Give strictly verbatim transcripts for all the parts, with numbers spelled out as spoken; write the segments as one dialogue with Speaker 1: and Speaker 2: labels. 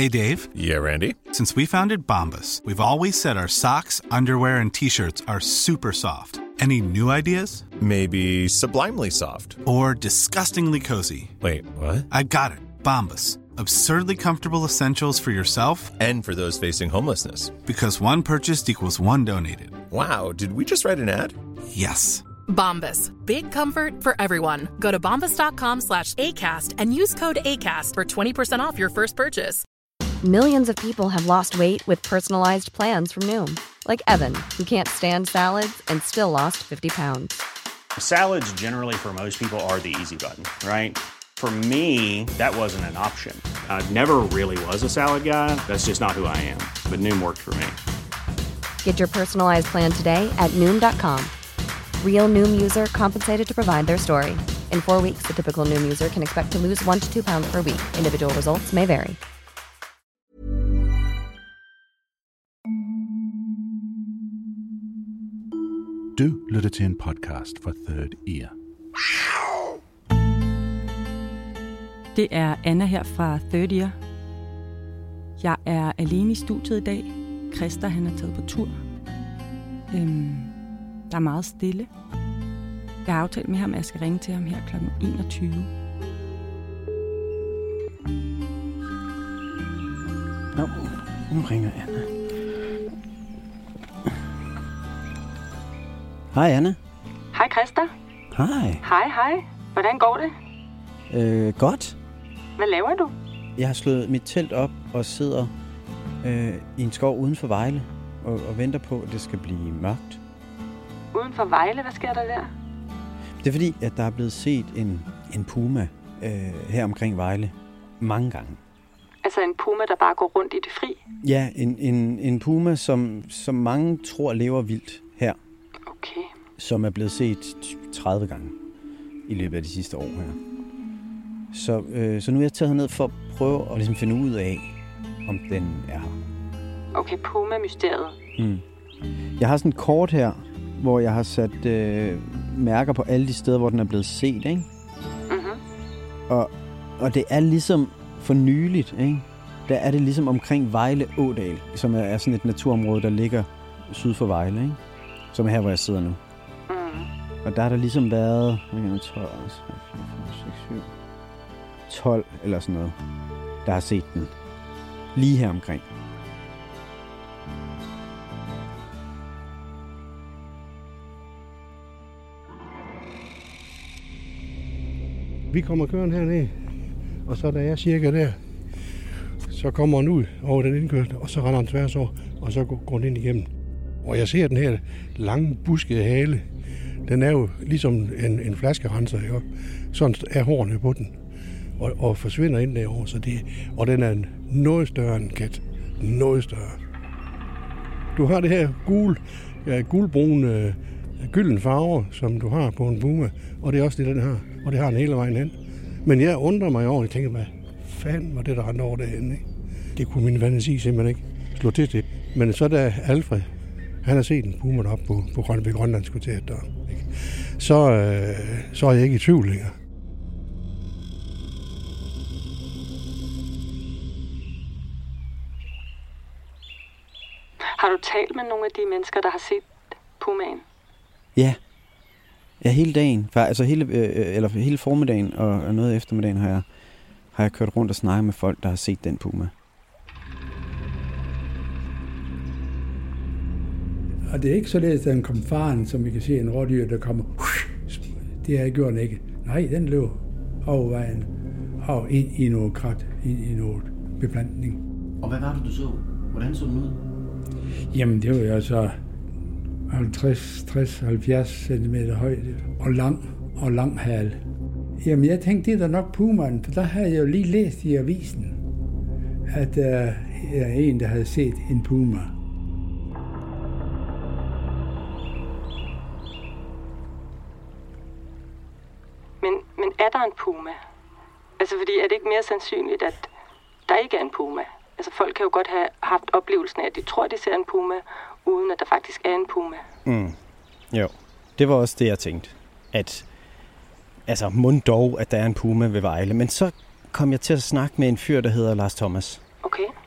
Speaker 1: Hey, Dave.
Speaker 2: Yeah, Randy?
Speaker 1: Since we founded Bombas, we've always said our socks, underwear, and T-shirts are super soft. Any new ideas?
Speaker 2: Maybe sublimely soft.
Speaker 1: Or disgustingly cozy.
Speaker 2: Wait, what?
Speaker 1: I got it. Bombas. Absurdly comfortable essentials for yourself
Speaker 2: and for those facing homelessness.
Speaker 1: Because one purchased equals one donated.
Speaker 2: Wow, did we just write an ad?
Speaker 1: Yes.
Speaker 3: Bombas. Big comfort for everyone. Go to bombas.com slash ACAST and use code ACAST for twenty percent off your first purchase.
Speaker 4: Millions of people have lost weight with personalized plans from Noom. Like Evan, who can't stand salads and still lost fifty pounds.
Speaker 5: Salads generally for most people are the easy button, right? For me, that wasn't an option. I never really was a salad guy. That's just not who I am. But Noom worked for me.
Speaker 4: Get your personalized plan today at Noom dot com. Real Noom user compensated to provide their story. In four weeks, the typical Noom user can expect to lose one to two pounds per week. Individual results may vary.
Speaker 6: Du lytter til en podcast fra Third Ear.
Speaker 7: Det er Anna her fra Third Ear. Jeg er alene i studiet i dag. Christa, han er taget på tur. Øhm, der er meget stille. Jeg har aftalt med ham, at jeg skal ringe til ham her klokken enogtyve.
Speaker 8: Nå, nu ringer Anna. Hej, Anna.
Speaker 7: Hej, Christa.
Speaker 8: Hej.
Speaker 7: Hej, hej. Hvordan går det?
Speaker 8: Øh, godt.
Speaker 7: Hvad laver du?
Speaker 8: Jeg har slået mit telt op og sidder øh, i en skov uden for Vejle og, og venter på, at det skal blive mørkt.
Speaker 7: Uden for Vejle? Hvad sker der der?
Speaker 8: Det er fordi, at der er blevet set en, en puma øh, her omkring Vejle mange gange.
Speaker 7: Altså en puma, der bare går rundt i det fri?
Speaker 8: Ja, en, en, en puma, som, som mange tror lever vildt her.
Speaker 7: Okay.
Speaker 8: Som er blevet set tredive gange i løbet af de sidste år her. Så, øh, så nu er jeg taget ned for at prøve at ligesom finde ud af, om den er her.
Speaker 7: Okay, puma-mysteriet.
Speaker 8: Mm. Jeg har sådan et kort her, hvor jeg har sat øh, mærker på alle de steder, hvor den er blevet set, ikke?
Speaker 7: Mm-hmm.
Speaker 8: Og, og det er ligesom for nyligt, ikke? Der er det ligesom omkring Vejle Ådal, som er, er sådan et naturområde, der ligger syd for Vejle, ikke? Som er her, hvor jeg sidder nu.
Speaker 7: Mm.
Speaker 8: Og der har der ligesom været tolv, tolv eller sådan noget, der har set den lige her omkring.
Speaker 9: Vi kommer kørende herned, og så da jeg cirka der, så kommer han ud over den indkørsel, og så render han tværs over, og så går den ind igennem. Og jeg ser den her lange, buskede hale. Den er jo ligesom en, en flaskerenser, ikke? Sådan er hårene på den, og, og forsvinder ind derovre. Så det, og den er noget større end en kat. Noget større. Du har det her gul, ja, gulbrune, gylden farve, som du har på en puma, og det er også det, den har. Og det har den hele vejen hen. Men jeg undrer mig over, jeg tænker, hvad fanden var det, der rendte over derhen, ikke? Det kunne min fantasi simpelthen ikke slå til det. Men så da Alfred, han har set en puma deroppe på, på Grøn, ved Grønlandskvarteret der, ikke? Så, øh, så er jeg ikke i tvivl længere.
Speaker 7: Har du talt med nogle af de mennesker, der har set pumaen?
Speaker 8: Ja. Ja, hele dagen. Altså hele, øh, eller hele formiddagen og, og noget af eftermiddagen har jeg, har jeg kørt rundt og snakket med folk, der har set den puma.
Speaker 10: Og det er ikke således, at den kom faren, som vi kan se en rådyr, der kommer. Det har jeg gjort ikke. Nej, den løb over vejen og ind i noget krat, ind i noget beplantning.
Speaker 8: Og hvad var det, du så? Hvordan så den ud?
Speaker 10: Jamen, det var jo så halvtreds, tres, halvfjerds centimeter højde og lang og lang hale. Jamen, jeg tænkte, det er da nok pumaen, for der havde jeg jo lige læst i avisen, at der er en, der havde set en puma.
Speaker 7: Men, men er der en puma? Altså, fordi er det ikke mere sandsynligt, at der ikke er en puma? Altså, folk kan jo godt have haft oplevelsen af, at de tror, de ser en puma, uden at der faktisk er en puma.
Speaker 8: Mm. Jo, det var også det, jeg tænkte. At, altså, mund dog, at der er en puma ved Vejle. Men så kom jeg til at snakke med en fyr, der hedder Lars Thomas.
Speaker 7: Okay.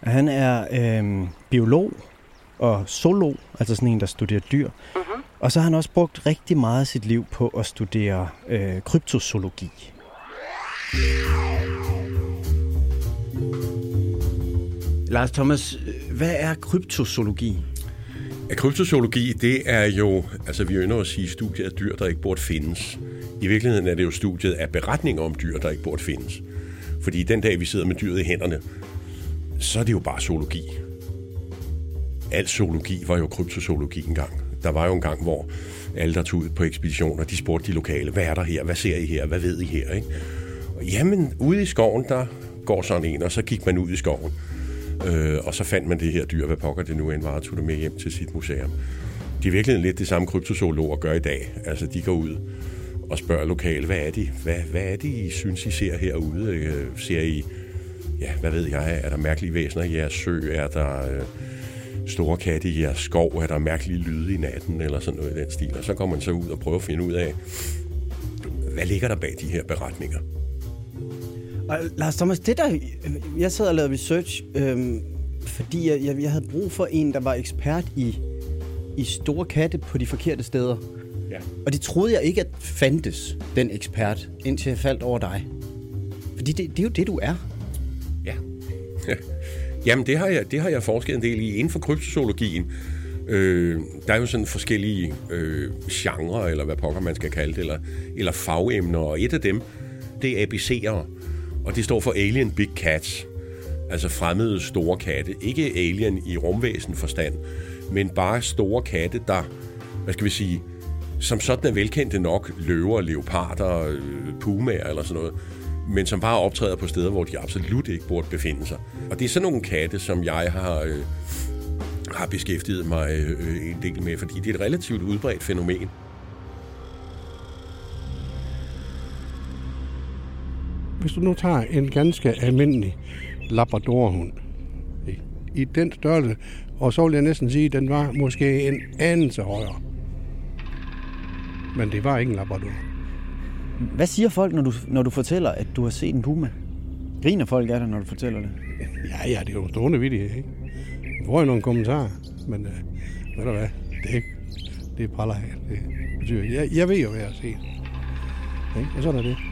Speaker 8: Han er øh, biolog og zoolog, altså sådan en, der studerer dyr.
Speaker 11: Mm-hmm.
Speaker 8: Og så har han også brugt rigtig meget af sit liv på at studere øh, kryptozoologi. Lars Thomas, hvad er kryptozoologi?
Speaker 12: Ja, kryptozoologi, det er jo, altså vi ønsker at sige studiet af dyr, der ikke burde findes. I virkeligheden er det jo studiet af beretninger om dyr, der ikke burde findes. Fordi den dag, vi sidder med dyret i hænderne, så er det jo bare zoologi. Al zoologi var jo kryptozoologi engang. Der var jo en gang, hvor alle, der tog ud på ekspeditioner, de spurgte de lokale, hvad er der her, hvad ser I her, hvad ved I her, ikke? Og jamen, ude i skoven, der går sådan en, og så gik man ud i skoven. Øh, og så fandt man det her dyr, hvad pokker det nu end var, og tog det med hjem til sit museum. Det er virkelig lidt det samme kryptozoologer gør i dag. Altså, de går ud og spørger lokale, hvad er det, hvad, hvad er det, I synes, I ser herude? Øh, ser I, ja, hvad ved jeg, er der mærkelige væsener i jeres sø? Er der øh, store katte i jeres skov? Er der mærkelige lyde i natten? Eller sådan noget i den stil. Og så går man så ud og prøver at finde ud af, hvad ligger der bag de her beretninger?
Speaker 8: Og Lars Thomas, det der, jeg sad og lavede research, øhm, fordi jeg, jeg, jeg havde brug for en, der var ekspert i, i store katte på de forkerte steder.
Speaker 12: Ja.
Speaker 8: Og det troede jeg ikke, at fandtes, den ekspert, indtil jeg faldt over dig. Fordi det, det er jo det, du er.
Speaker 12: Ja. Jamen, det har, jeg, det har jeg forsket en del i inden for kryptozoologien. Øh, der er jo sådan forskellige øh, genrer, eller hvad pokker man skal kalde det, eller, eller fagemner, og et af dem, det er A B C'ere. Og det står for Alien Big Cats, altså fremmede store katte. Ikke alien i rumvæsen forstand, men bare store katte, der, hvad skal vi sige, som sådan er velkendte nok, løver, leoparder, pumaer eller sådan noget, men som bare optræder på steder, hvor de absolut ikke burde befinde sig. Og det er sådan nogle katte, som jeg har, øh, har beskæftiget mig øh, en del med, fordi det er et relativt udbredt fænomen.
Speaker 9: Hvis du nu tager en ganske almindelig labradorhund i den størrelse, og så vil jeg næsten sige, at den var måske en anelse højere. Men det var ikke en labrador.
Speaker 8: Hvad siger folk, når du, når du fortæller, at du har set en puma? Griner folk af dig, når du fortæller det?
Speaker 9: Ja, ja, det er jo stående vittighed, ikke? Jeg får jo nogle kommentarer, men øh, ved du hvad, det er, det er praller af. Det betyder, jeg, jeg ved jo, hvad jeg har set. Okay? Og sådan er det.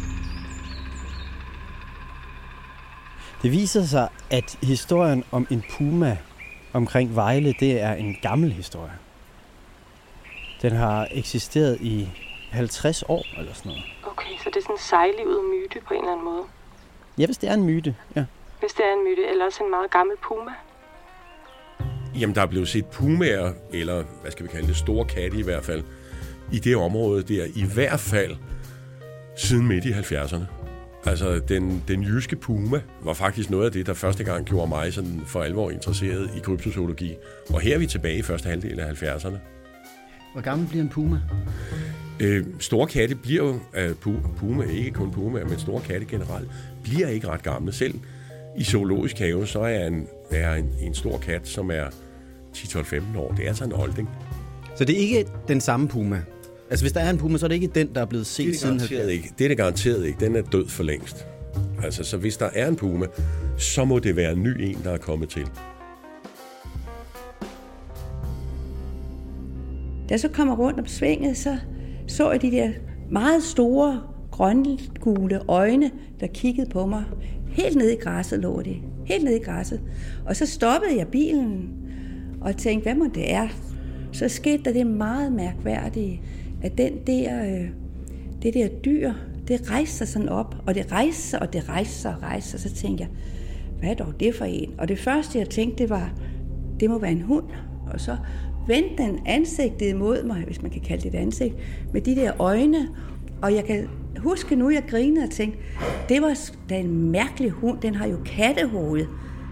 Speaker 8: Det viser sig, at historien om en puma omkring Vejle, det er en gammel historie. Den har eksisteret i halvtreds år eller sådan noget.
Speaker 11: Okay, så det er sådan en sejlivet myte på en eller anden måde?
Speaker 8: Ja, hvis det er en myte, ja.
Speaker 11: Hvis det er en myte, eller også en meget gammel puma?
Speaker 12: Jamen, der er blevet set pumaer, eller hvad skal vi kalde det, store katte i hvert fald, i det område der, i hvert fald siden midt i halvfjerdserne. Altså, den, den jyske puma var faktisk noget af det, der første gang gjorde mig sådan for alvor interesseret i kryptozoologi. Og her er vi tilbage i første halvdel af halvfjerdserne.
Speaker 8: Hvor gammel bliver en puma?
Speaker 12: Øh, store katte bliver jo, øh, puma, ikke kun puma, men store katte generelt, bliver ikke ret gamle. Selv i zoologisk have, så er en, er en, en stor kat, som er ti tolv femten år. Det er altså en olding.
Speaker 8: Så det er ikke den samme puma? Altså, hvis der er en puma, så er det ikke den, der er blevet set siden halvfjerdserne?
Speaker 12: Ikke. Det er det garanteret ikke. Den er død for længst. Altså, så hvis der er en puma, så må det være en ny en, der er kommet til.
Speaker 13: Da jeg så kommer rundt om svinget, så så jeg de der meget store, grøngule øjne, der kiggede på mig. Helt nede i græsset lå det. Helt nede i græsset. Og så stoppede jeg bilen og tænkte, hvad må det er? Så skete der det meget mærkværdige, at den der, øh, det der dyr, det rejste sig sådan op, og det rejste sig, og det rejste sig og rejste sig. Så tænkte jeg, hvad er dog det for en? Og det første, jeg tænkte, det var, det må være en hund. Og så vendte den ansigtet imod mig, hvis man kan kalde det et ansigt, med de der øjne. Og jeg kan huske nu, jeg grinede og tænkte, det var da en mærkelig hund, den har jo kattehoved.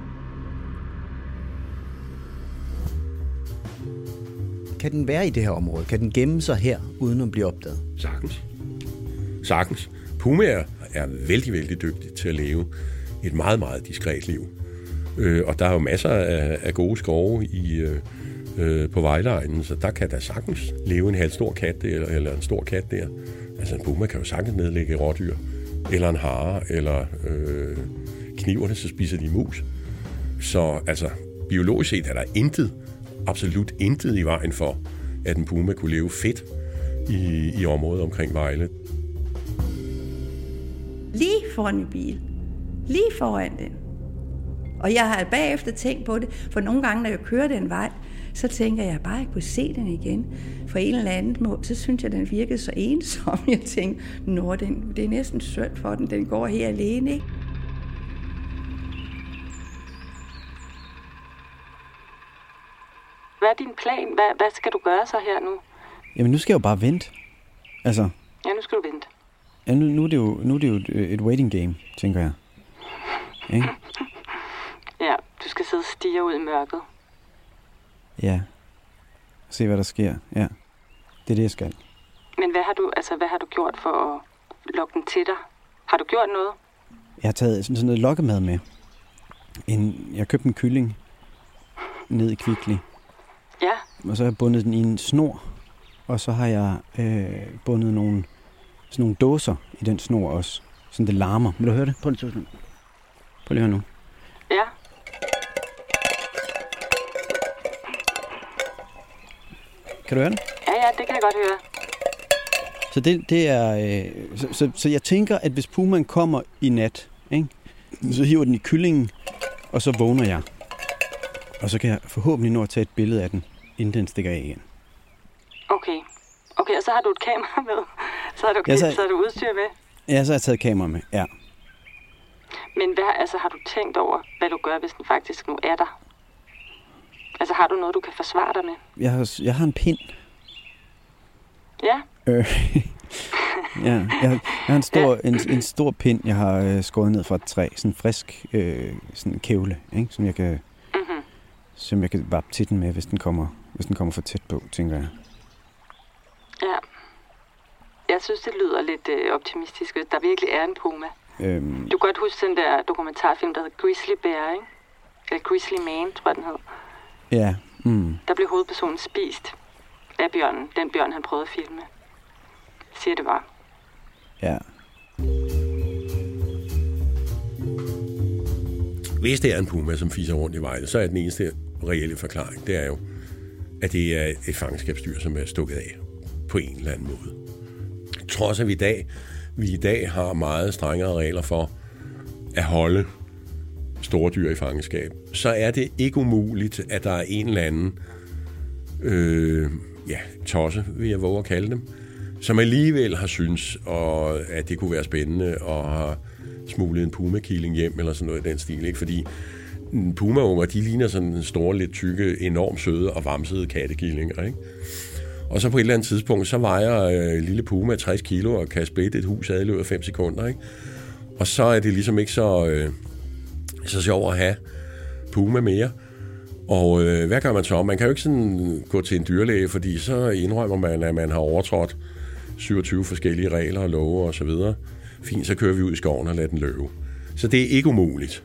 Speaker 8: Kan den være i det her område? Kan den gemme sig her, uden at blive opdaget?
Speaker 12: Sagtens. Sagtens. Pumaer er vældig, vældig dygtige til at leve et meget, meget diskret liv. Øh, og der er jo masser af, af gode skove i, øh, øh, på Vejleegnen, så der kan der sagtens leve en halv stor kat der, eller en stor kat der. Altså en puma kan jo sagtens nedlægge rådyr, eller en hare, eller øh, kniverne, så spiser de mus. Så altså, biologisk set er der intet, absolut intet i vejen for, at en puma kunne leve fedt i, i området omkring Vejle.
Speaker 13: Lige foran min bil. Lige foran den. Og jeg har bagefter tænkt på det, for nogle gange, når jeg kører den vej, så tænker jeg bare, at jeg kunne se den igen. For en eller anden måde, så synes jeg, den virkede så ensom. Jeg tænkte, nå, den, det er næsten synd for den, den går her alene, ikke?
Speaker 11: Hvad er din plan? Hvad, hvad skal du gøre så her nu?
Speaker 8: Jamen, nu skal jeg jo bare vente. Altså...
Speaker 11: Ja, nu skal du vente.
Speaker 8: Ja, nu, nu, er det jo, nu er det jo et, et waiting game, tænker jeg. Ikke?
Speaker 11: Ja, du skal sidde og stirre ud i mørket.
Speaker 8: Ja. Se, hvad der sker. Ja. Det er det, jeg skal.
Speaker 11: Men hvad har du, altså, hvad har du gjort for at lokke den til dig? Har du gjort noget?
Speaker 8: Jeg har taget sådan noget lokkemad med. En, jeg har købt en kylling ned i Kvickly.
Speaker 11: Ja.
Speaker 8: Og så har jeg bundet den i en snor. Og så har jeg øh, bundet nogle, sådan nogle dåser i den snor også. Sådan det larmer. Vil du høre det? Prøv lige, Prøv lige at høre nu.
Speaker 11: Ja.
Speaker 8: Kan du høre den?
Speaker 11: Ja, ja, det kan jeg godt høre.
Speaker 8: Så det, det er... Øh, så, så, så jeg tænker, at hvis pumaen kommer i nat, ikke, så hiver den i kyllingen, og så vågner jeg. Og så kan jeg forhåbentlig nå at tage et billede af den, inden den stikker af igen.
Speaker 11: Okay. Okay, og så har du et kamera med. Så har du,
Speaker 8: ja, så,
Speaker 11: så har du udstyr med.
Speaker 8: Ja, så har jeg taget kamera med, ja.
Speaker 11: Men hvad, altså, har du tænkt over, hvad du gør, hvis den faktisk nu er der? Altså, har du noget, du kan forsvare dig med?
Speaker 8: Jeg har, jeg har en pind.
Speaker 11: Ja?
Speaker 8: Øh, ja, jeg har, jeg har en, stor, ja. en, en stor pind, jeg har øh, skåret ned fra et træ. Sådan en frisk øh, sådan en kævle, ikke? Som jeg kan, mm-hmm. som jeg kan vappe til den med, hvis den kommer, hvis den kommer for tæt på, tænker jeg.
Speaker 11: Ja. Jeg synes, det lyder lidt øh, optimistisk, hvis der virkelig er en puma. Øhm. Du kan godt huske den der dokumentarfilm, der hedder Grizzly Bear, ikke? Eller Grizzly Man, tror jeg, den hed.
Speaker 8: Ja. Mm.
Speaker 11: Der blev hovedpersonen spist af bjørnen. Den bjørn, han prøvede at filme. Siger det var.
Speaker 8: Ja.
Speaker 12: Hvis det er en puma, som fiser rundt i Vejle, så er den eneste reelle forklaring, det er jo, at det er et fangenskabsdyr, som er stukket af på en eller anden måde. Trods at vi i dag, vi i dag har meget strengere regler for at holde store dyr i fangenskab, så er det ikke umuligt, at der er en eller anden øh, ja, tosse, vil jeg våge at kalde dem, som alligevel har synes, og at det kunne være spændende og har smuglet en puma-killing hjem eller sådan noget i den stil, ikke? Fordi puma-unger, de ligner sådan en store, lidt tykke, enormt søde og vamsede kattekillinger, ikke? Og så på et eller andet tidspunkt, så vejer øh, lille puma tres kilo og kan splitte et hus ad i løbet af fem sekunder, ikke? Og så er det ligesom ikke så, øh, så sjovt at have puma mere. Og øh, hvad gør man så? Man kan jo ikke sådan gå til en dyrlæge, fordi så indrømmer man, at man har overtrådt syvogtyve forskellige regler og love og så videre. Fint, så kører vi ud i skoven og lader den løbe. Så det er ikke umuligt.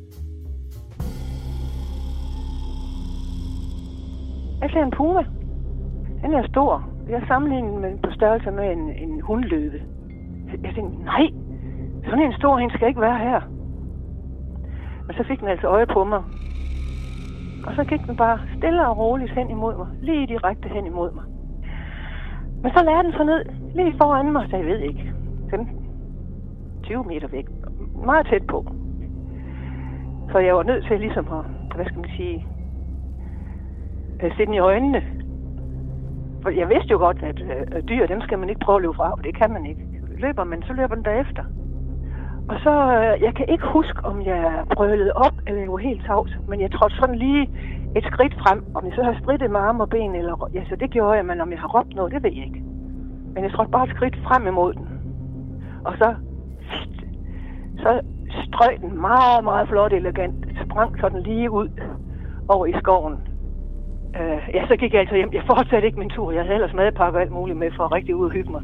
Speaker 14: Jeg ser en puma. Den er stor. Jeg sammenligner med på størrelse med en, en hundløve. Jeg tænkte, nej, sådan en stor en skal ikke være her. Men så fik den altså øje på mig. Og så gik den bare stille og roligt hen imod mig. Lige direkte hen imod mig. Men så lagde den sig ned lige foran mig, så jeg ved ikke, femten til tyve meter væk. Meget tæt på. Så jeg var nødt til ligesom at, hvad skal man sige, at se den i øjnene. For jeg vidste jo godt, at øh, dyr, dem skal man ikke prøve at løbe fra, og det kan man ikke. Løber man, så løber den derefter. Og så, øh, jeg kan ikke huske, om jeg brølede op, eller jeg var helt tavs, men jeg trådte sådan lige et skridt frem. Om jeg så har strittet med arme og ben, eller ja, så det gjorde jeg, men om jeg har råbt noget, det ved jeg ikke. Men jeg trådte bare et skridt frem imod den. Og så, så strøg den meget, meget flot elegant, sprang sådan lige ud over i skoven. Uh, ja, så gik jeg altså hjem. Jeg fortsatte ikke min tur. Jeg havde ellers madpakke og alt muligt med for at rigtig ud og hygge mig.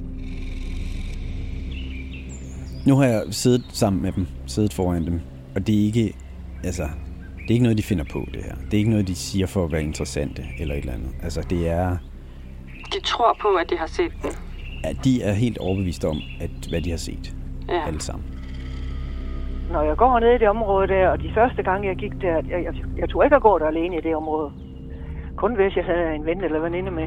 Speaker 8: Nu har jeg siddet sammen med dem, siddet foran dem, og det er ikke, altså, det er ikke noget, de finder på, det her. Det er ikke noget, de siger for at være interessante eller et eller andet. Altså, det er...
Speaker 11: De tror på, at de har set den.
Speaker 8: Ja, de er helt overbevist om, at hvad de har set. Ja. Alle sammen.
Speaker 14: når jeg går ned i det område der, og de første gange jeg gik der, jeg, jeg, jeg tog ikke at gå der alene i det område. Kun hvis jeg havde en ven eller veninde med.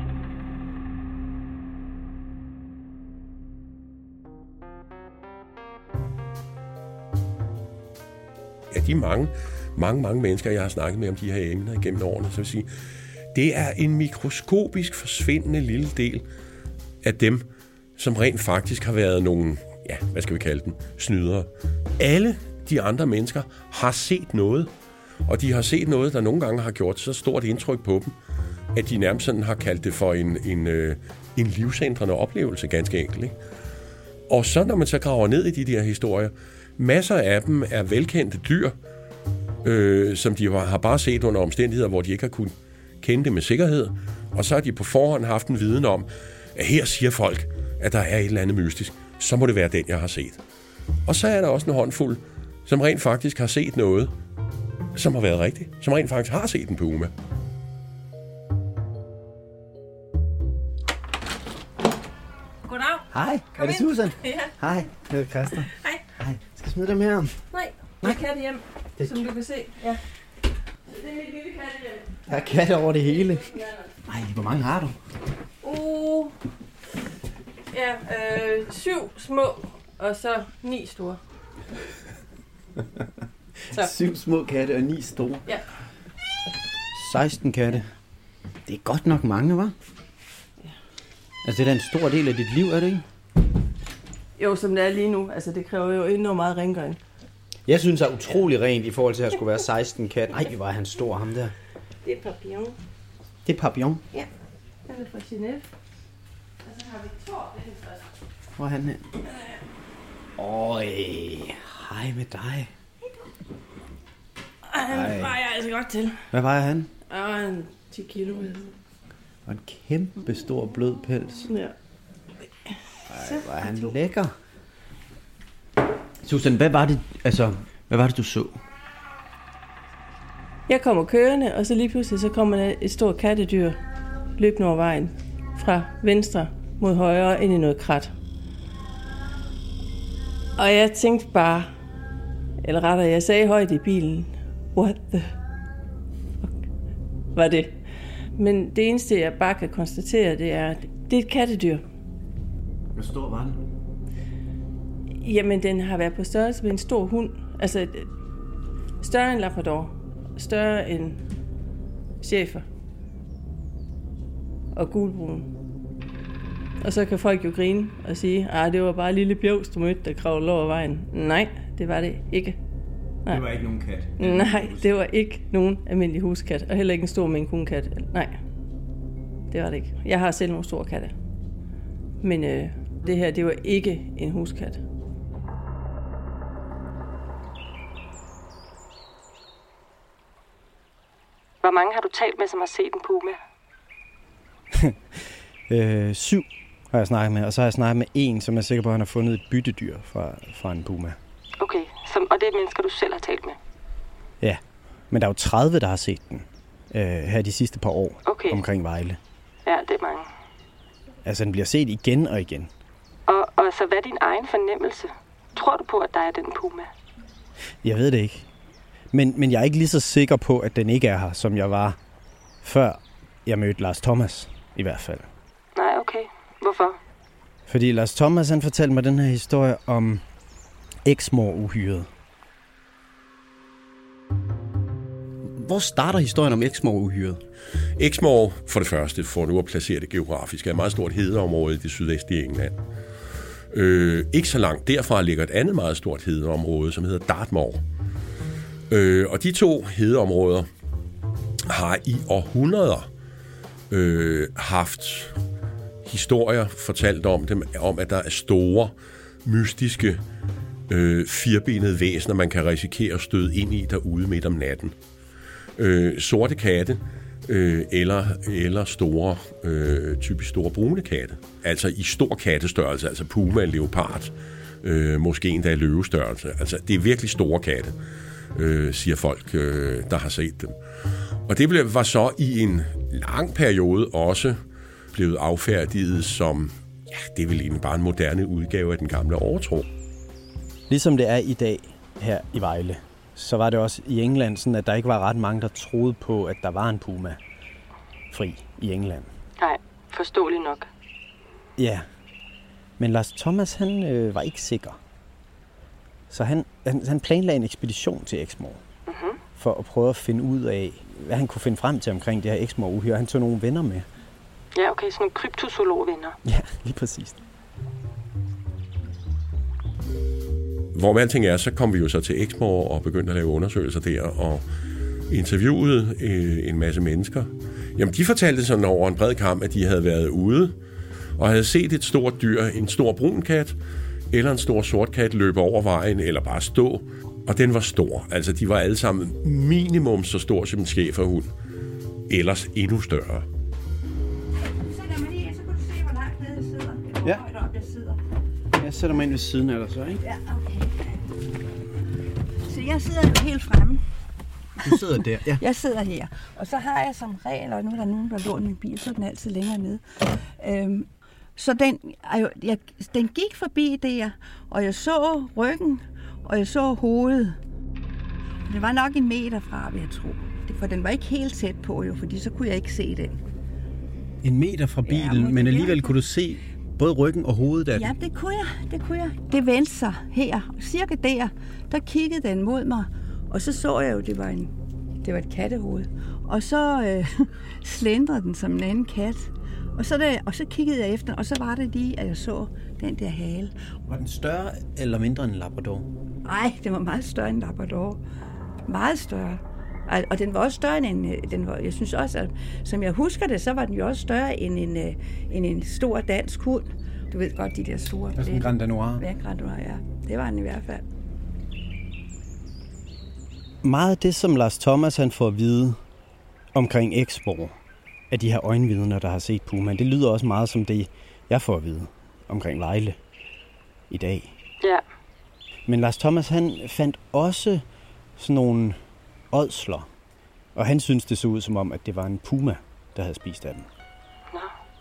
Speaker 12: Ja, de mange, mange, mange mennesker, jeg har snakket med om de her emner igennem årene, så vil sige, det er en mikroskopisk forsvindende lille del af dem, som rent faktisk har været nogle, ja, hvad skal vi kalde dem, snydere. Alle de andre mennesker har set noget, og de har set noget, der nogle gange har gjort så stort indtryk på dem, at de nærmest sådan har kaldt det for en, en, en livsændrende oplevelse, ganske enkelt. Ikke? Og så når man så graver ned i de der historier, masser af dem er velkendte dyr, øh, som de har bare set under omstændigheder, hvor de ikke har kunnet kende det med sikkerhed, og så har de på forhånd haft en viden om, at her siger folk, at der er et eller andet mystisk, så må det være den, jeg har set. Og så er der også en håndfuld, som rent faktisk har set noget, som har været rigtigt, som rent faktisk har set en puma.
Speaker 15: Goddag.
Speaker 8: Hej, er det Susan?
Speaker 15: Ja.
Speaker 8: Hej, det er Christa.
Speaker 15: Hej.
Speaker 8: Hej. Skal jeg smide dem her?
Speaker 15: Nej, jeg er katte hjem,
Speaker 8: det...
Speaker 15: som du kan se. Ja. Det er mit lille katte hjem.
Speaker 8: Der er katte over det hele. Nej, hvor mange har du?
Speaker 15: Uh, ja, øh, syv små, og så ni store.
Speaker 8: Så. Syv små katte og ni store?
Speaker 15: Ja.
Speaker 8: seksten katte. Det er godt nok mange, hva'? Ja. Altså, det er da en stor del af dit liv, er det ikke?
Speaker 15: Jo, som det er lige nu. Altså, det kræver jo enormt meget rengøring.
Speaker 8: Jeg synes, det er utrolig rent i forhold til, at der skulle være seksten katte. Nej, hvor er han stor, ham der.
Speaker 15: Det er Papillon.
Speaker 8: Det er Papillon?
Speaker 15: Ja. Han er fra Genève. Og så har vi Thor, det er den første.
Speaker 8: Hvor er han her? Øj, hej med dig.
Speaker 15: Han vejer altså godt til.
Speaker 8: Hvad vejer han?
Speaker 15: Og en ti kilo.
Speaker 8: Og en kæmpe stor blød pels.
Speaker 15: Ja.
Speaker 8: Ej, hvor er han lækker. Susan, hvad var det, altså, hvad var det, du så?
Speaker 15: Jeg kommer kørende, og så lige pludselig så kommer der et stort kattedyr løbende over vejen fra venstre mod højre ind i noget krat. Og jeg tænkte bare, eller rettere, jeg sagde højt i bilen, what the fuck var det? Men det eneste, jeg bare kan konstatere, det er, det er et kattedyr.
Speaker 8: Hvor stor var den?
Speaker 15: Jamen, den har været på størrelse med en stor hund. Altså, større end Labrador. Større end schæfer. Og gulbrun. Og så kan folk jo grine og sige, ah, det var bare en lille bjovs, du mødte, der kravlede over vejen. Nej, det var det ikke. Nej.
Speaker 8: Det var ikke nogen kat?
Speaker 15: Nej, det var ikke nogen almindelig huskat. Og heller ikke en stor Maine Coon-kat. Nej, det var det ikke. Jeg har selv nogle store katte. Men øh, det her, det var ikke en huskat.
Speaker 11: Hvor mange har du talt med, som har set en puma?
Speaker 8: øh, syv har jeg snakket med, og så har jeg snakket med en, som er sikker på, at han har fundet et byttedyr fra, fra en puma.
Speaker 11: Okay, som, og det er mennesker, du selv har talt med?
Speaker 8: Ja, men der er jo tredive, der har set den øh, her de sidste par år
Speaker 11: okay.
Speaker 8: omkring Vejle.
Speaker 11: Ja, det er mange.
Speaker 8: Altså, den bliver set igen og igen.
Speaker 11: Og, og så hvad er din egen fornemmelse? Tror du på, at der er den puma?
Speaker 8: Jeg ved det ikke. Men, men jeg er ikke lige så sikker på, at den ikke er her, som jeg var, før jeg mødte Lars Thomas, i hvert fald.
Speaker 11: Nej, okay. Hvorfor?
Speaker 8: Fordi Lars Thomas, han fortalte mig den her historie om Exmoor-uhyret. Hvor starter historien om Exmoor-uhyret?
Speaker 12: Exmoor, for det første, for nu at placere det geografisk, er et meget stort hedeområde i det sydvestlige England. Øh, ikke så langt derfra ligger et andet meget stort hedeområde, som hedder Dartmoor. Øh, og de to hedeområder har i århundreder øh, haft historier fortalt om dem, om at der er store, mystiske, øh, firbenede væsener, man kan risikere at støde ind i derude midt om natten. Øh, sorte katte, øh, eller, eller store, øh, typisk store brune katte. Altså i stor kattestørrelse, altså puma, leopard, øh, måske endda løvestørrelse. Altså det er virkelig store katte, øh, siger folk, øh, der har set dem. Og det blev, var så i en lang periode også blevet affærdiget som, ja, det er vel egentlig bare en moderne udgave af den gamle overtro.
Speaker 8: Ligesom det er i dag, her i Vejle, så var det også i England sådan, at der ikke var ret mange, der troede på, at der var en puma fri i England.
Speaker 11: Nej, forståeligt nok.
Speaker 8: Ja, men Lars Thomas, han øh, var ikke sikker. Så han, han, han planlagde en ekspedition til Exmoor, mm-hmm. for at prøve at finde ud af, hvad han kunne finde frem til omkring det her Exmoor-uhyre. Han tog nogle venner med.
Speaker 11: Ja, okay, sådan nogle kryptozoolog-venner.
Speaker 8: Ja, lige præcis.
Speaker 12: Hvor med alting er, så kom vi jo så til Exmoor og begyndte at lave undersøgelser der, og interviewede øh, en masse mennesker. Jamen, de fortalte sådan over en bred kam, at de havde været ude og havde set et stort dyr, en stor brun kat, eller en stor sort kat løbe over vejen, eller bare stå. Og den var stor. Altså, de var alle sammen minimum så stor som en schæferhund. Ellers endnu større.
Speaker 8: Ja. Jeg sætter mig ind ved siden af dig så, ikke?
Speaker 13: Ja, okay. Så jeg sidder jo helt fremme.
Speaker 8: Du sidder der, ja.
Speaker 13: Jeg sidder her. Og så har jeg som regel, og nu er der nogen, der låner min bil, så er den altid længere nede. Øhm, så den, jeg, den gik forbi der, og jeg så ryggen, og jeg så hovedet. Det var nok en meter fra, vil jeg tro. For den var ikke helt tæt på, jo, fordi så kunne jeg ikke se den.
Speaker 8: En meter fra bilen, ja, men alligevel kunne du se både ryggen og hovedet af den?
Speaker 13: Ja, det kunne jeg. Det kunne jeg. Det vendte sig her, cirka der. Der kiggede den mod mig, og så så jeg jo, det var en, det var et kattehoved. Og så øh, slendrede den som en anden kat. Og så, der, og så kiggede jeg efter, og så var det lige, at jeg så den der hale.
Speaker 8: Var den større eller mindre end en labrador?
Speaker 13: Nej, den var meget større end en labrador. Meget større. Og den var også større end en, den var, jeg synes også, at, som jeg husker det, så var den jo også større end en, end en stor dansk hund. Du ved godt, de der store.
Speaker 8: Det er sådan en Grand Danois.
Speaker 13: Ja, Grand Danois, ja. Det var den i hvert fald.
Speaker 8: Meget af det, som Lars Thomas han får at vide omkring Exmoor, af de her øjenvidner, der har set pumaen, det lyder også meget som det, jeg får at vide omkring Vejle i dag.
Speaker 11: Ja.
Speaker 8: Men Lars Thomas, han fandt også sådan nogle ådsler, og han synes det så ud som om, at det var en puma, der havde spist af dem.
Speaker 11: Nå.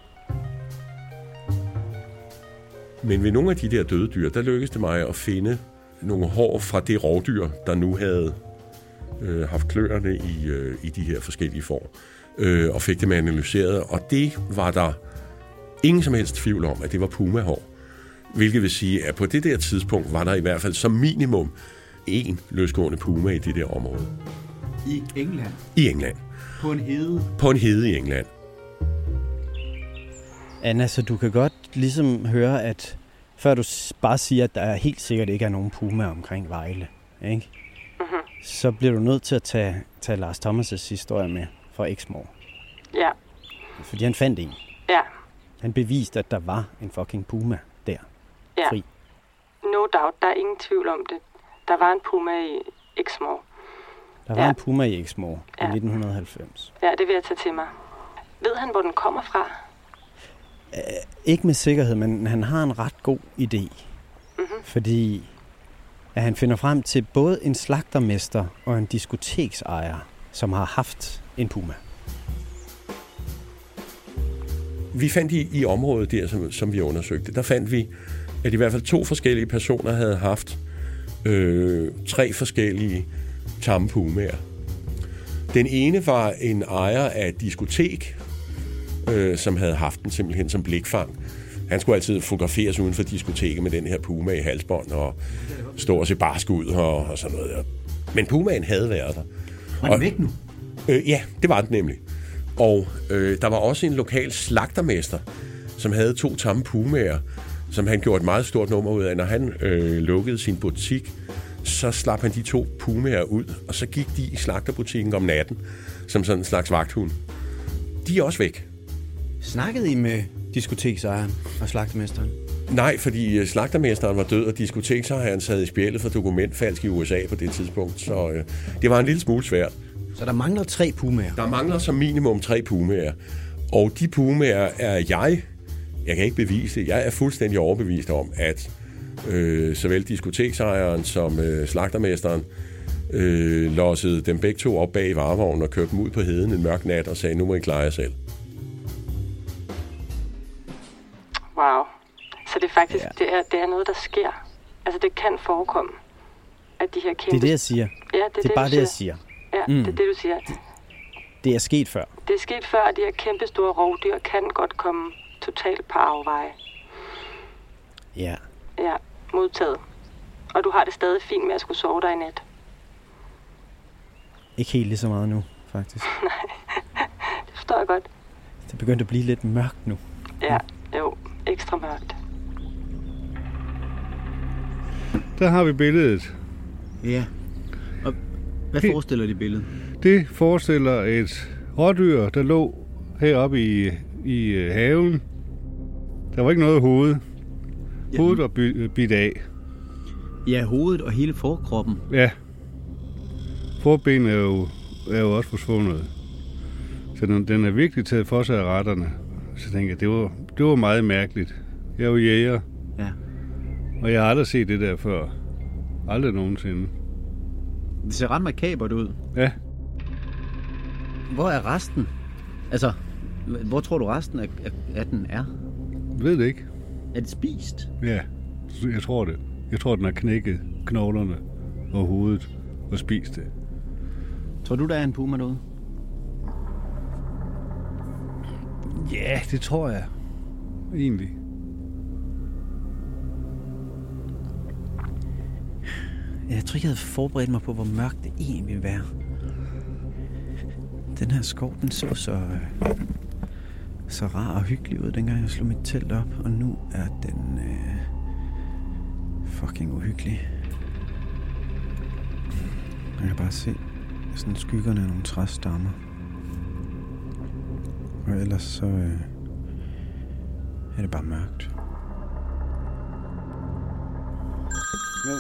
Speaker 12: Men ved nogle af de der døde dyr, der lykkedes det mig at finde nogle hår fra det rovdyr, der nu havde øh, haft kløerne i, øh, i de her forskellige får, øh, og fik dem analyseret, og det var der ingen som helst tvivl om, at det var pumahår. Hvilket vil sige, at på det der tidspunkt var der i hvert fald som minimum én løsgående puma i det der område.
Speaker 8: I England?
Speaker 12: I England.
Speaker 8: På en hede?
Speaker 12: På en hede i England.
Speaker 8: Anna, så du kan godt ligesom høre, at før du bare siger, at der helt sikkert ikke er nogen puma omkring Vejle, ikke?
Speaker 11: Mm-hmm.
Speaker 8: Så bliver du nødt til at tage, tage Lars Thomas' historie med fra Exmoor.
Speaker 11: Ja.
Speaker 8: Fordi han fandt en.
Speaker 11: Ja.
Speaker 8: Han beviste, at der var en fucking puma der.
Speaker 11: Ja.
Speaker 8: Fri.
Speaker 11: No doubt, der er ingen tvivl om det. Der var en puma i Exmoor.
Speaker 8: Der var
Speaker 11: ja.
Speaker 8: en puma i Exmoor
Speaker 11: ja.
Speaker 8: i nitten halvfems.
Speaker 11: Ja, det vil jeg tage til mig. Ved han, hvor den kommer fra?
Speaker 8: Æh, ikke med sikkerhed, men han har en ret god idé.
Speaker 11: Mm-hmm.
Speaker 8: Fordi at han finder frem til både en slagtermester og en diskoteksejer, som har haft en puma.
Speaker 12: Vi fandt i, i området der, som, som vi undersøgte, der fandt vi, at i hvert fald to forskellige personer havde haft øh, tre forskellige tamme pumaer. Den ene var en ejer af et diskotek, øh, som havde haft den simpelthen som blikfang. Han skulle altid fotograferes uden for diskoteket med den her puma i halsbånd og stå og se barsk ud og, og sådan noget. Men pumaen havde været der.
Speaker 8: Var den væk nu?
Speaker 12: Øh, ja, det var den nemlig. Og øh, der var også en lokal slagtermester, som havde to tamme pumaer, som han gjorde et meget stort nummer ud af. Når han øh, lukkede sin butik, så slap han de to pumaer ud, og så gik de i slagterbutikken om natten, som sådan en slags vagthund. De er også væk.
Speaker 8: Snakkede I med diskoteksejeren og slagtermesteren?
Speaker 12: Nej, fordi slagtermesteren var død, og diskoteksejeren sad i spjældet for dokumentfalsk i U S A på det tidspunkt, så øh, det var en lille smule svært.
Speaker 8: Så der mangler tre pumaer?
Speaker 12: Der mangler som minimum tre pumaer, og de pumaer er jeg, jeg kan ikke bevise det, jeg er fuldstændig overbevist om, at øh, såvel diskoteksejeren som øh, slagtermesteren øh, lossede dem begge to op bag i varevognen og kørte dem ud på heden en mørk nat og sagde, nu må I klare jer selv.
Speaker 11: Wow. Så det er faktisk, ja. det, er, det er noget, der sker. Altså, det kan forekomme. At de her kæmpe...
Speaker 8: Det er det, jeg siger.
Speaker 11: Ja, det er,
Speaker 8: det er
Speaker 11: det,
Speaker 8: bare
Speaker 11: det,
Speaker 8: det, jeg siger.
Speaker 11: Ja, mm. det er det, du siger.
Speaker 8: Det er sket før.
Speaker 11: Det er sket før, at de her kæmpe store rovdyr kan godt komme totalt på afveje.
Speaker 8: Ja.
Speaker 11: Ja, modtaget. Og du har det stadig fint med at skulle sove dig i nat.
Speaker 8: Ikke helt lige så meget nu, faktisk.
Speaker 11: Nej, det forstår jeg godt.
Speaker 8: Det begyndte at blive lidt mørkt nu.
Speaker 11: Ja, jo, ekstra mørkt.
Speaker 9: Der har vi billedet.
Speaker 16: Ja. Og hvad
Speaker 9: det,
Speaker 16: forestiller det billede?
Speaker 9: Det forestiller et rådyr, der lå heroppe i, i haven. Der var ikke noget hoved. Ja. Hovedet var bidt af.
Speaker 16: Ja, hovedet og hele forkroppen.
Speaker 9: Ja. Forbenene er jo, er jo også forsvundet. Så den, den er virkelig taget for sig af retterne. Så tænker jeg, det var, det var meget mærkeligt. Jeg er jo jæger.
Speaker 16: Ja.
Speaker 9: Og jeg har aldrig set det der før. Aldrig nogensinde.
Speaker 16: Det ser ret makabert ud.
Speaker 9: Ja.
Speaker 16: Hvor er resten? Altså, hvor tror du resten af, af, af den er?
Speaker 9: Jeg ved det ikke.
Speaker 16: Er det spist?
Speaker 9: Ja, jeg tror det. Jeg tror, den har knækket knoglerne og hovedet og spist det.
Speaker 16: Tror du, der er en puma derude?
Speaker 9: Ja, det tror jeg. Egentlig.
Speaker 8: Jeg tror ikke, jeg havde forberedt mig på, hvor mørkt det egentlig ville være. Den her skov, den så så, så rar og hyggelig ud, dengang jeg slog mit telt op. Og nu er den øh, fucking uhyggelig. Jeg kan bare se sådan skyggerne af nogle træstammer. Og ellers så øh, er det bare mørkt. Jo.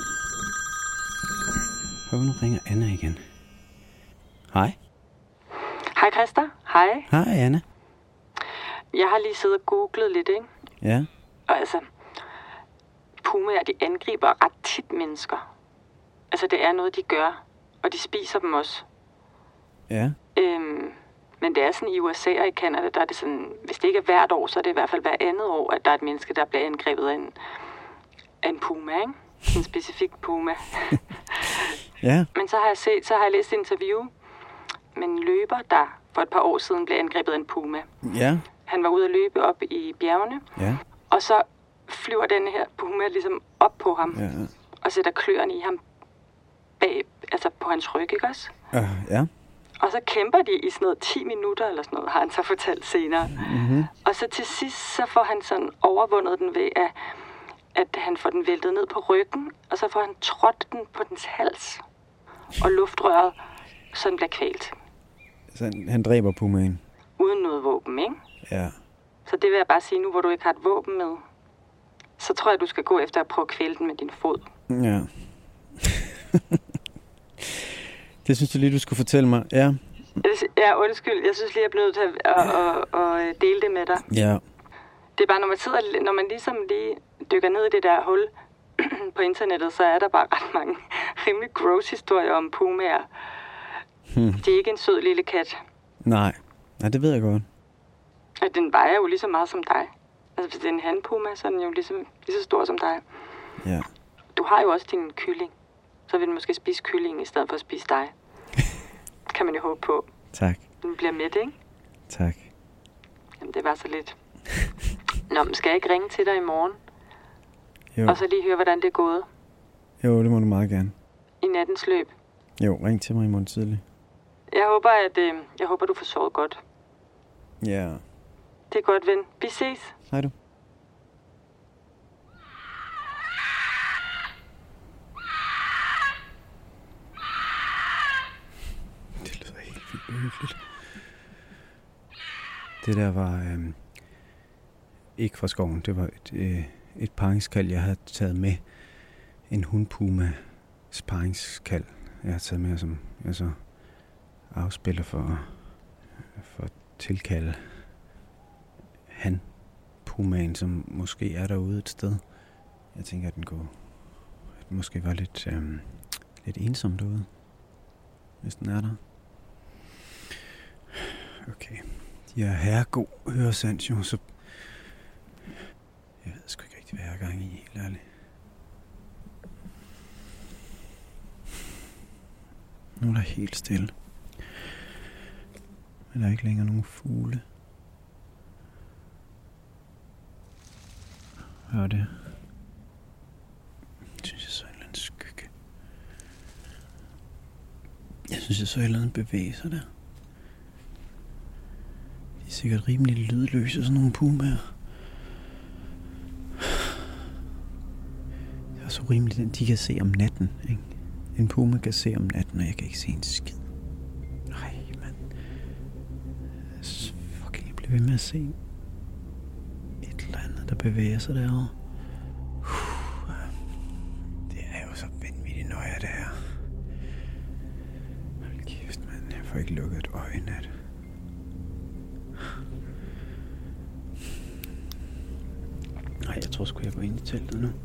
Speaker 8: Hør, nu ringer Anna igen. Hej.
Speaker 11: Hej Christa. Hej.
Speaker 8: Hej Anna.
Speaker 11: Jeg har lige siddet og googlet lidt, ikke?
Speaker 8: Ja.
Speaker 11: Og altså, pumaer, de angriber ret tit mennesker. Altså, det er noget, de gør. Og de spiser dem også.
Speaker 8: Ja.
Speaker 11: Øhm, men det er sådan i U S A og i Canada, der er det sådan, hvis det ikke er hvert år, så er det i hvert fald hver andet år, at der er et menneske, der bliver angrebet af en, af en puma, ikke? En specifik puma.
Speaker 8: Ja.
Speaker 11: Men så har jeg set, så har jeg læst et interview med en løber, der for et par år siden blev angrebet af en puma.
Speaker 8: Ja.
Speaker 11: Han var ude at løbe op i bjergene,
Speaker 8: ja.
Speaker 11: Og så flyver den her puma ligesom op på ham,
Speaker 8: ja.
Speaker 11: Og sætter kløerne i ham bag, altså på hans ryg, ikke også?
Speaker 8: Uh, ja.
Speaker 11: Og så kæmper de i sådan noget ti minutter eller sådan noget, har han så fortalt senere.
Speaker 8: Mm-hmm.
Speaker 11: Og så til sidst, så får han sådan overvundet den ved, at, at han får den væltet ned på ryggen, og så får han trådt den på dens hals og luftrøret, så den bliver kvalt.
Speaker 8: Så han, han dræber pumaen?
Speaker 11: Uden noget våben, ikke?
Speaker 8: Ja.
Speaker 11: Så det vil jeg bare sige nu, hvor du ikke har et våben med, så tror jeg, du skal gå efter at prøve at kvæle den med din fod.
Speaker 8: Ja. Det synes du lige, du skulle fortælle mig. Ja.
Speaker 11: Ja, undskyld. Jeg synes lige, jeg er blevet til at, at, at, at dele det med dig.
Speaker 8: Ja.
Speaker 11: Det er bare, når man sidder, når man ligesom lige dykker ned i det der hul på internettet, så er der bare ret mange rimelig gross historier om pumaer. Hmm. Det er ikke en sød lille kat.
Speaker 8: Nej. Nej, det ved jeg godt.
Speaker 11: Og den vejer jo lige så meget som dig. Altså, hvis det er en hanpuma, så er den jo lige så, lige så stor som dig.
Speaker 8: Ja.
Speaker 11: Du har jo også din kylling. Så vil den måske spise kyllingen i stedet for at spise dig. Kan man jo håbe på.
Speaker 8: Tak.
Speaker 11: Den bliver mæt, ikke?
Speaker 8: Tak.
Speaker 11: Jamen, det var så lidt. Nå, men skal jeg ikke ringe til dig i morgen?
Speaker 8: Jo.
Speaker 11: Og så lige høre, hvordan det er gået?
Speaker 8: Jo, det må du meget gerne.
Speaker 11: I nattens løb?
Speaker 8: Jo, ring til mig i morgen tidlig.
Speaker 11: Jeg håber, at øh, jeg håber, du får sovet godt.
Speaker 8: Ja.
Speaker 11: Det er godt, ven. Vi ses.
Speaker 8: Hej du. Det lyder helt vildt uhyggeligt. Det der var øh, ikke fra skoven. Det var et, øh, et paringskald, jeg havde taget med. En hundpuma paringskald. Jeg har taget med, som jeg så afspiller for, for at tilkalde han pumaen, som måske er derude et sted. Jeg tænker, at den går, at den måske var lidt, øh, lidt ensom derude, hvis den er der. Okay. De er herregod høresands jo, så jeg ved sgu ikke rigtig, hvad jeg er gang i, helt ærligt. Nu er der helt stille. Men der er ikke længere nogen fugle. Hør det. Jeg synes, jeg så en eller anden skygge. Jeg synes, jeg så en eller anden bevæge sig der. De er sikkert rimelig lydløse, sådan nogle pumaer. Det er så rimeligt, at de kan se om natten, ikke? En puma kan se om natten, og jeg kan ikke se en skid. Nej, mand. Fucking, jeg bliver ved med at se et eller andet, der bevæger sig derovre. Det er jo så vanvittigt nøje, det her. Hold kæft, mand. Jeg får ikke lukket et øje i nat. Nej, jeg tror sgu, jeg går ind i teltet nu.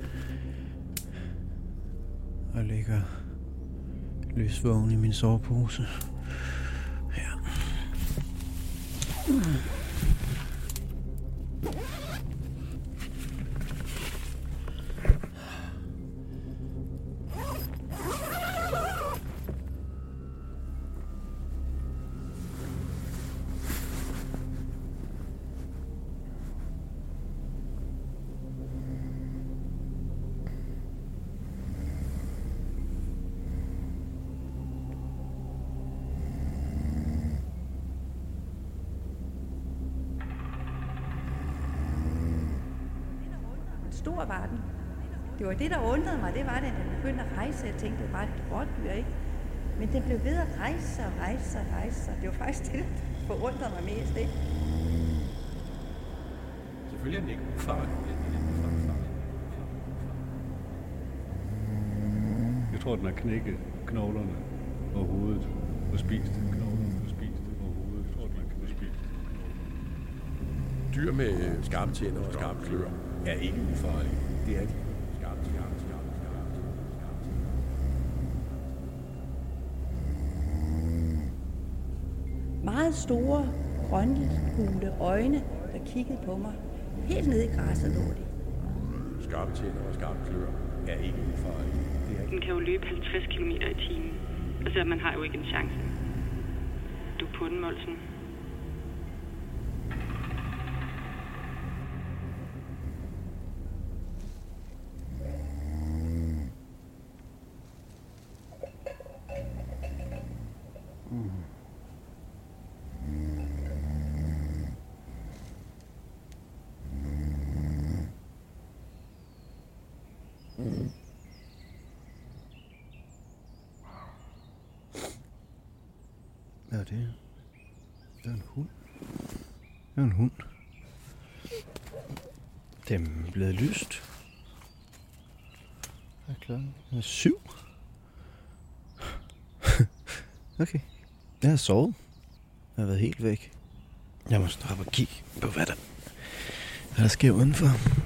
Speaker 8: Og lægger lysvågen i min sovepose. Her. Mm.
Speaker 13: Stor var den. Det var det, der undrede mig. Det var det, at den begyndte at rejse. Jeg tænkte, det var et rådyr, ikke? Men den blev ved at rejse sig og rejse sig og rejse sig. Det var faktisk det, der forundrede mig mest, ikke?
Speaker 12: Selvfølgelig er den ikke ufarlig.
Speaker 9: Jeg tror, den har knækket knoglerne og hovedet og spist knoglerne og spist og hovedet. Jeg tror, den har knækket spist.
Speaker 12: Dyr med skarpe tænder og skarpe klør er ikke ufarlige. Det er de. Skarpe, skarpe, skarpe, skarpe, skarpe.
Speaker 13: Meget store, grøngule øjne, der kiggede på mig. Helt nede i græsset lå de.
Speaker 12: Skarpe tænder og skarpe klør er ikke ufarlige. Det er de.
Speaker 11: Den kan jo løbe halvtreds kilometer i timen. Altså, man har jo ikke en chance. Du er på den, Molsen.
Speaker 8: Hvad er det? Det er en hund. Det er en hund. Det er blevet lyst. Hvad er klokken? Det er syv. Okay. Jeg har sovet. Jeg har været helt væk. Jeg må stoppe og kigge på, hvad der, hvad der sker udenfor.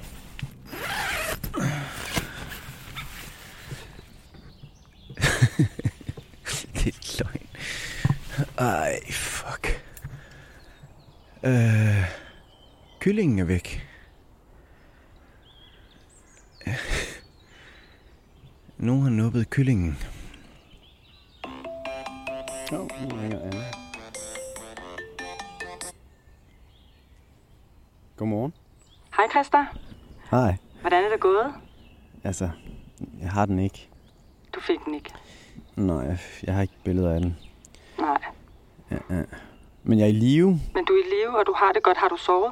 Speaker 8: Det er løgn. Ej, fuck. Øh, kyllingen er væk. Nogen har nuppet kyllingen. Åh, oh, nu ringer Anna. Godmorgen.
Speaker 11: Hej, Christa.
Speaker 8: Hej.
Speaker 11: Hvordan er det gået?
Speaker 8: Altså, jeg har den ikke.
Speaker 11: Du fik den ikke?
Speaker 8: Nej, jeg har ikke billeder af den.
Speaker 11: Nej.
Speaker 8: Ja, ja. Men jeg er i live.
Speaker 11: Men du er i live, og du har det godt. Har du sovet?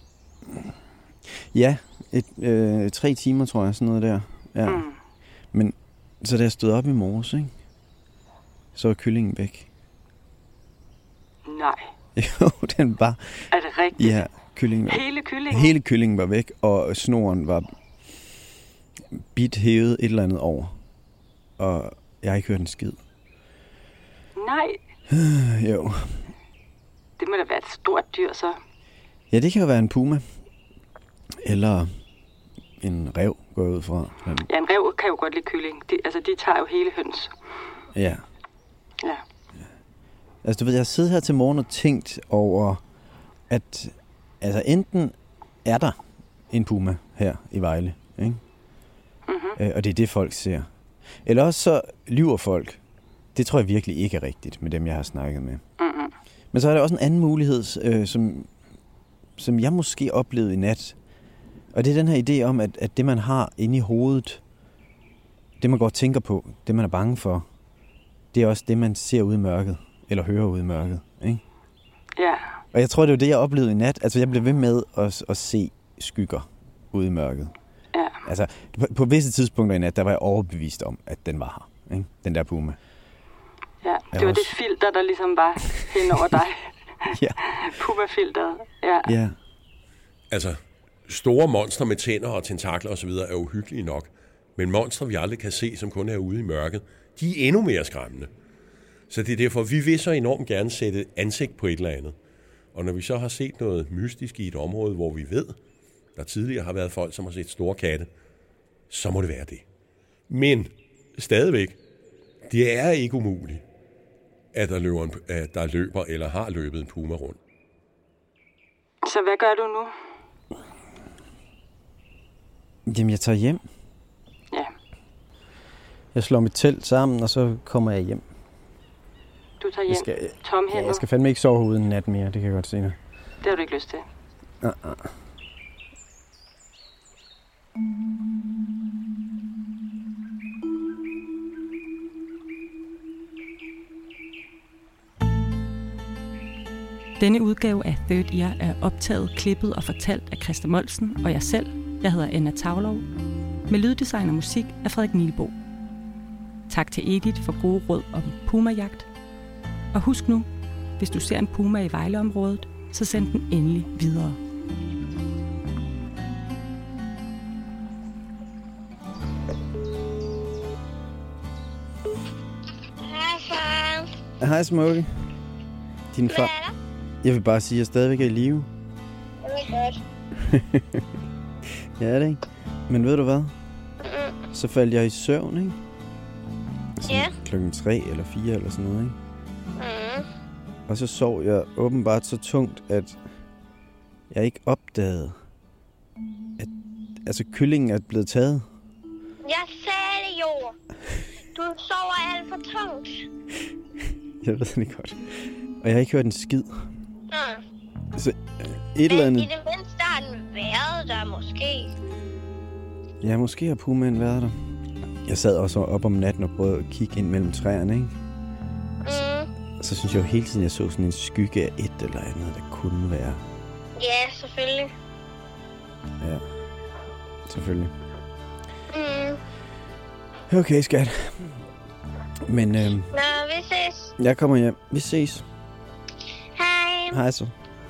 Speaker 8: Ja, et, øh, tre timer, tror jeg, sådan noget der. Ja. Mm. Men så da jeg stod op i morges, ikke? Så var kyllingen væk.
Speaker 11: Nej.
Speaker 8: Jo, den var...
Speaker 11: Er det rigtigt?
Speaker 8: Ja, kyllingen.
Speaker 11: Hele kyllingen?
Speaker 8: Hele kyllingen var væk, og snoren var bit hævet et eller andet over. Og jeg har ikke hørt en skid.
Speaker 11: Nej.
Speaker 8: Jo.
Speaker 11: Det må da være et stort dyr, så.
Speaker 8: Ja, det kan jo være en puma. Eller en ræv, går jeg ud fra.
Speaker 11: Ja, en ræv kan jo godt lide kylling. De, altså, de tager jo hele høns.
Speaker 8: Ja.
Speaker 11: Ja.
Speaker 8: Altså, du ved, jeg har siddet her til morgen og tænkt over, at altså, enten er der en puma her i Vejle, ikke? Mm-hmm. Øh, og det er det, folk ser. Eller også så lyver folk Det tror jeg virkelig ikke er rigtigt med dem, jeg har snakket med.
Speaker 11: Mm-hmm.
Speaker 8: Men så er der også en anden mulighed, øh, som, som jeg måske oplevede i nat. Og det er den her idé om, at, at det man har inde i hovedet, det man går og tænker på, det man er bange for, det er også det, man ser ude i mørket, eller hører ude i mørket. Ikke?
Speaker 11: Ja.
Speaker 8: Og jeg tror, det var det, jeg oplevede i nat. Altså, jeg blev ved med at, at se skygger ude i mørket.
Speaker 11: Ja.
Speaker 8: Altså, på, på visse tidspunkter i nat, der var jeg overbevist om, at den var her. Ikke? Den der puma.
Speaker 11: Ja, det
Speaker 8: jeg
Speaker 11: var
Speaker 8: også...
Speaker 11: det filter, der ligesom var hen over dig.
Speaker 8: Ja.
Speaker 11: Puma-filteret. Ja.
Speaker 8: Ja.
Speaker 12: Altså, store monstre med tænder og tentakler osv. er uhyggelige nok. Men monstre, vi aldrig kan se, som kun er ude i mørket, de er endnu mere skræmmende. Så det er derfor, vi vil så enormt gerne sætte ansigt på et eller andet. Og når vi så har set noget mystisk i et område, hvor vi ved, der tidligere har været folk, som har set store katte, så må det være det. Men stadigvæk, det er ikke umuligt, at der løber, en, at der løber eller har løbet en puma rundt.
Speaker 11: Så hvad gør du nu?
Speaker 8: Jamen, jeg tager hjem.
Speaker 11: Ja.
Speaker 8: Jeg slår mit telt sammen, og så kommer jeg hjem.
Speaker 11: Du tager hjem
Speaker 8: jeg skal,
Speaker 11: tomhændet?
Speaker 8: Ja, jeg skal fandme ikke sove herude en nat mere, det kan jeg godt se nu.
Speaker 11: Det har du ikke lyst til?
Speaker 8: Uh-uh.
Speaker 7: Denne udgave af Third Ear er optaget, klippet og fortalt af Christa Molsen og jeg selv. Jeg hedder Anna Tavlov. Med lyddesign og musik af Frederik Nielbo. Tak til Edith for gode råd om pumajagt. Og husk nu, hvis du ser en puma i Vejleområdet, så send den endelig videre.
Speaker 17: Hej, far.
Speaker 8: Hej, Smukke. Din far. Jeg vil bare sige, at jeg stadigvæk er i live.
Speaker 17: Det er godt.
Speaker 8: Ja, det er ikke. Men ved du hvad? Mm. Så faldt jeg i søvn, ikke? Sådan
Speaker 17: ja.
Speaker 8: Klokken tre eller fire eller sådan noget, ikke?
Speaker 17: Mm.
Speaker 8: Og så sov jeg åbenbart så tungt, at jeg ikke opdagede, at altså, kyllingen er blevet taget.
Speaker 17: Jeg sagde det jo. Du sover alt for tungt.
Speaker 8: Jeg ved det godt. Og jeg har ikke hørt en skid.
Speaker 17: Mm.
Speaker 8: Så et eller andet...
Speaker 17: Men i det mindste har den været der måske.
Speaker 8: Ja, måske har pumaen været der. Jeg sad også op om natten og prøvede at kigge ind mellem træerne, ikke?
Speaker 17: Mm.
Speaker 8: Så synes jeg jo hele tiden, jeg så sådan en skygge af et eller andet, der kunne være.
Speaker 17: Ja, selvfølgelig.
Speaker 8: Ja, selvfølgelig.
Speaker 17: Mm.
Speaker 8: Okay, skat. Men øhm...
Speaker 17: Nå, vi ses.
Speaker 8: Jeg kommer hjem. Vi ses.
Speaker 17: Hej.
Speaker 8: Hej så.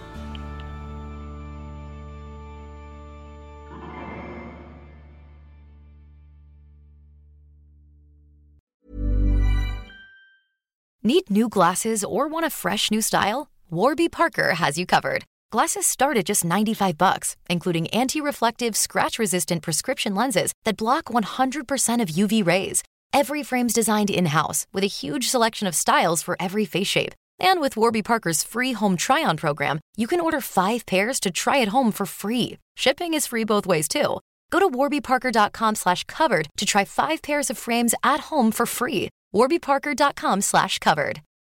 Speaker 18: Need new glasses or want a fresh new style? Warby Parker has you covered. Glasses start at just ninety-five bucks, including anti-reflective, scratch-resistant prescription lenses that block one hundred percent of U V rays. Every frame's designed in-house with a huge selection of styles for every face shape. And with Warby Parker's free home try-on program, you can order five pairs to try at home for free. Shipping is free both ways, too. Go to warbyparker.com slash covered to try five pairs of frames at home for free. warbyparker.com slash covered.